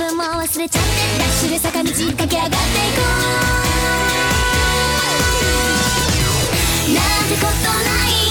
分も忘れちゃってダッシュで坂道駆け上がっていこうなんてことない